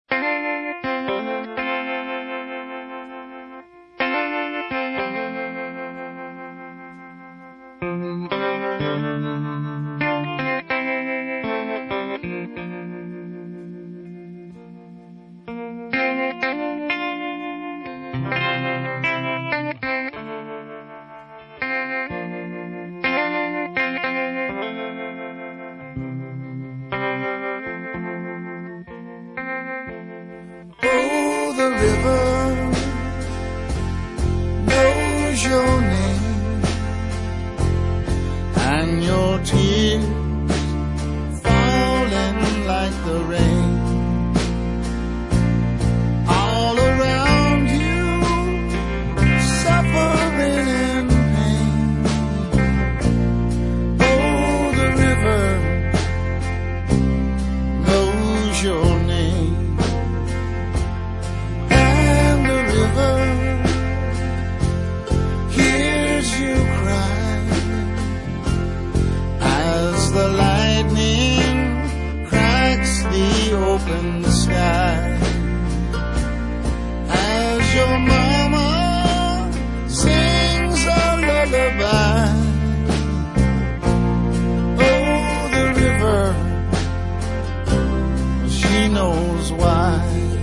Your name and your tears falling like the rain all around you, suffering in pain. Oh, the river knows your name, and the river you cry as the lightning cracks the open sky, as your mama sings a lullaby. Oh, the river, she knows why.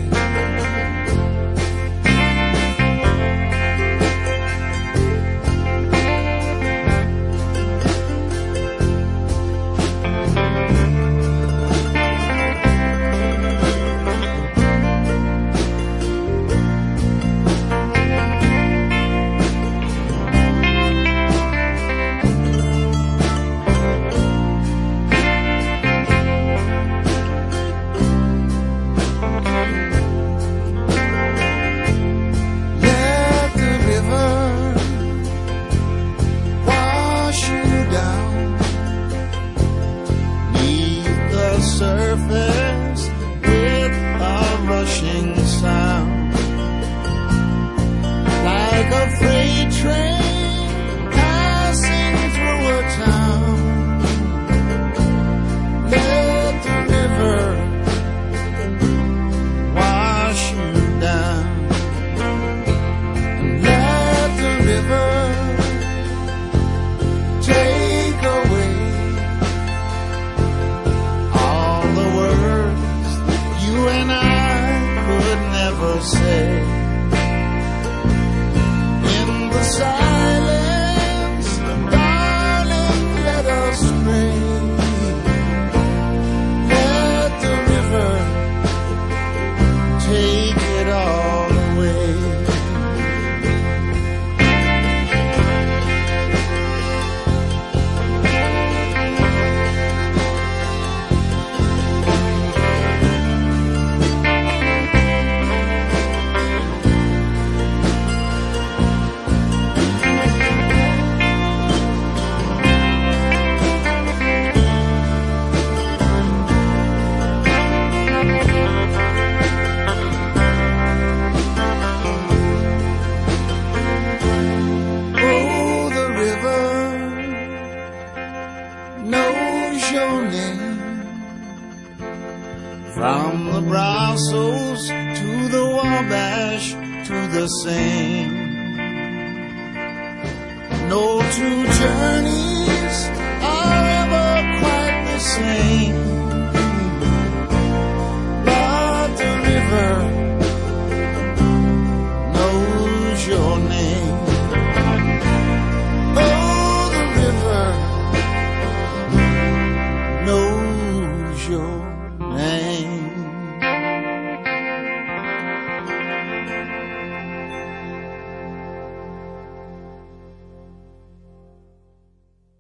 Surface with a rushing sound, like a freight train passing through a town. Let the river wash you down, and let the river take away and I could never say. In the silence, darling, let us pray. Let the river take it all away. From the Brazos to the Wabash to the Seine, no two journeys are ever quite the same, but the river knows your name. Oh, the river knows your name.